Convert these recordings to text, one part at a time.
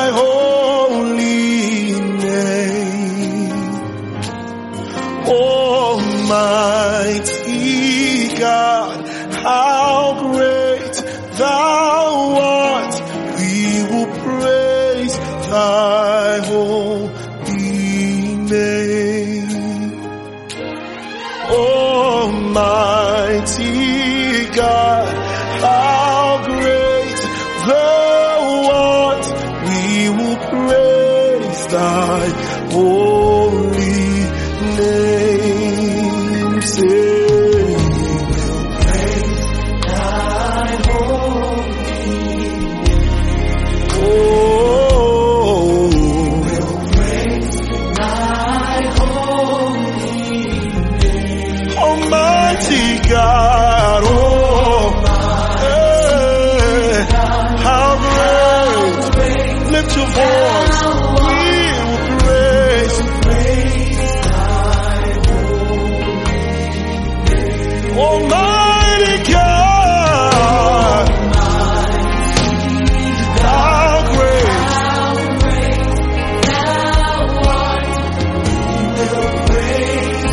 thy holy name. Almighty God, how great thou art. We will praise thy holy name. Almighty God, how great thou art. We will praise thy holy name. Say, God, oh, hey, how great, lift your voice, we will praise Almighty God, how great thou art, we will praise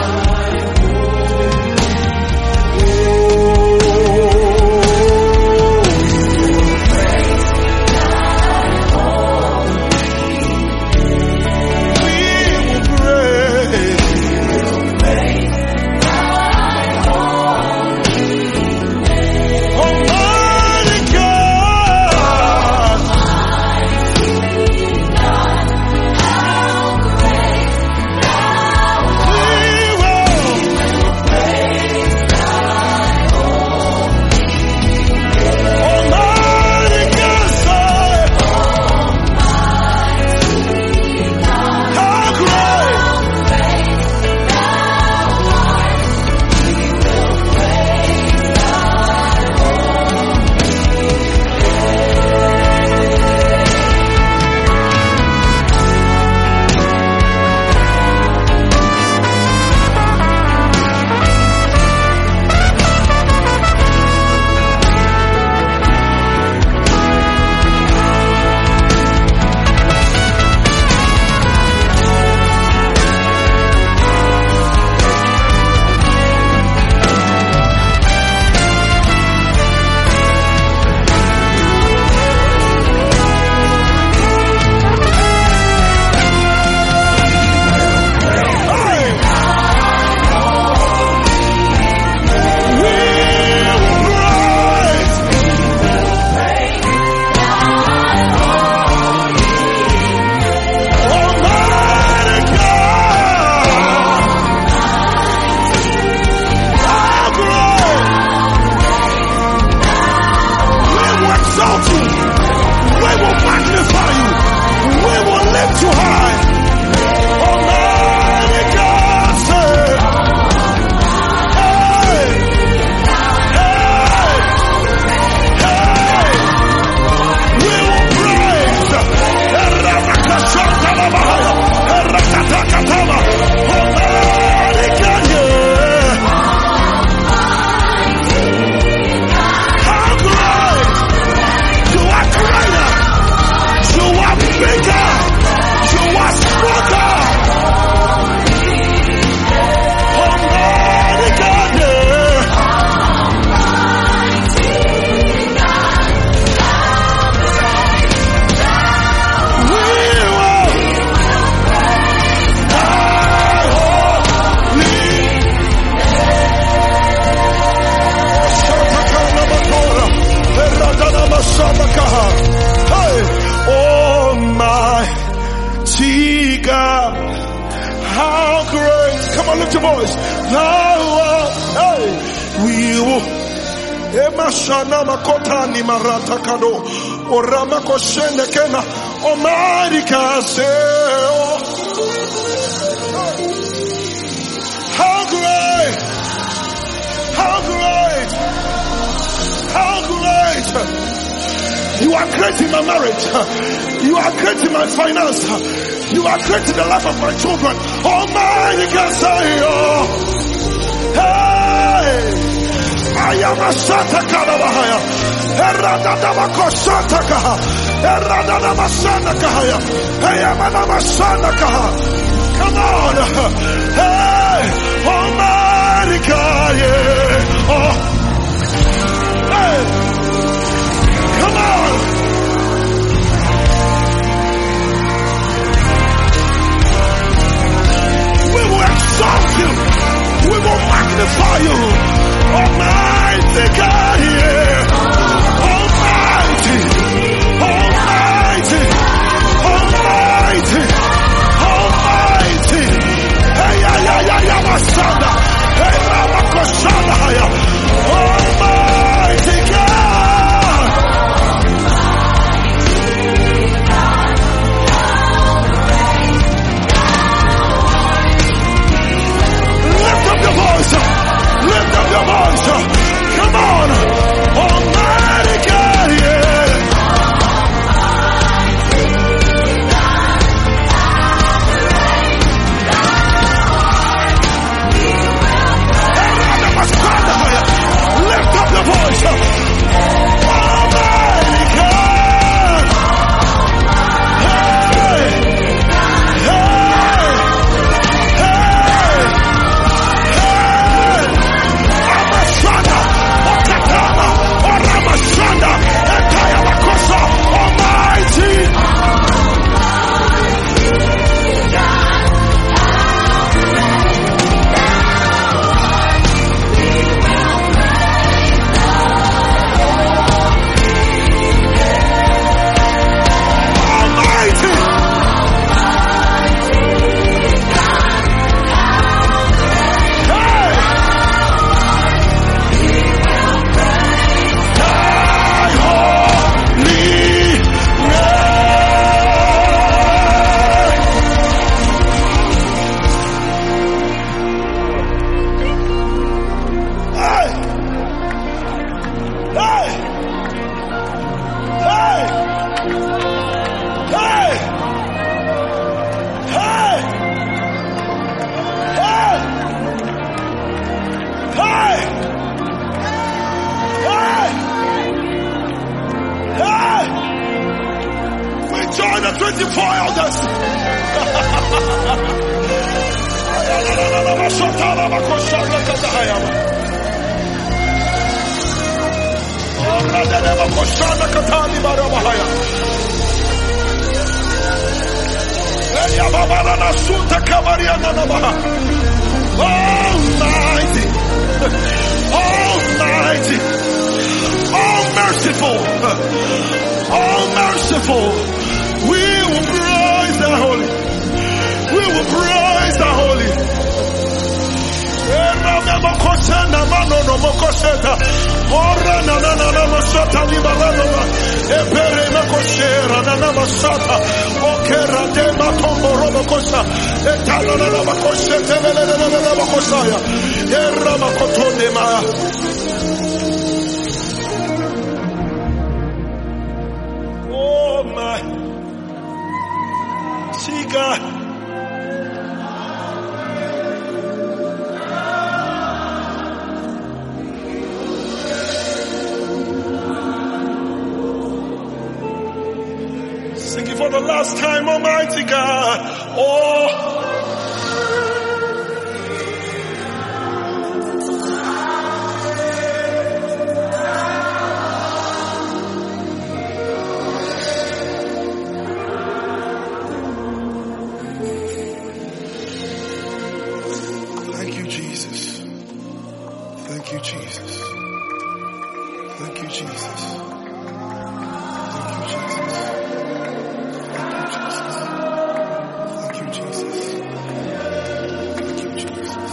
God, how great. Come on, lift your voice. Thou art, hey, we will. Emashana makota ni marata kado. Orama koshende kena. Almighty God, how great. How great. How great. You are great in my marriage. You are great in my finance. You are great in the life of my children. Almighty God, say, oh, hey, I am a Santa Kalabahaya. Come on. Hey, Almighty God, yeah. Oh. Hey, come on. We will exalt you. We will magnify you. Almighty God, yeah. Almighty. Almighty. Almighty. Almighty. Hey, Masada. Hey, Ramakosada. Almighty God. Lift up your voice. Lift up your voice. Come on. Almighty God, yeah. Lift up your voice. Almighty God. Hey. Hey. Hey. Hey. Amashanda. Okatama. Oramashanda. Etaya Makosa. Almighty. Join the 24 elders. Almighty, Almighty, all merciful, all merciful. We will praise the holy. We will praise the holy. Oh my. See God. Sing it for the last time, Almighty God. Oh. Thank you, Jesus. Thank you, Jesus. Thank you, Jesus.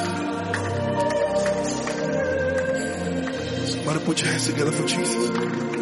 Put your hands together for Jesus.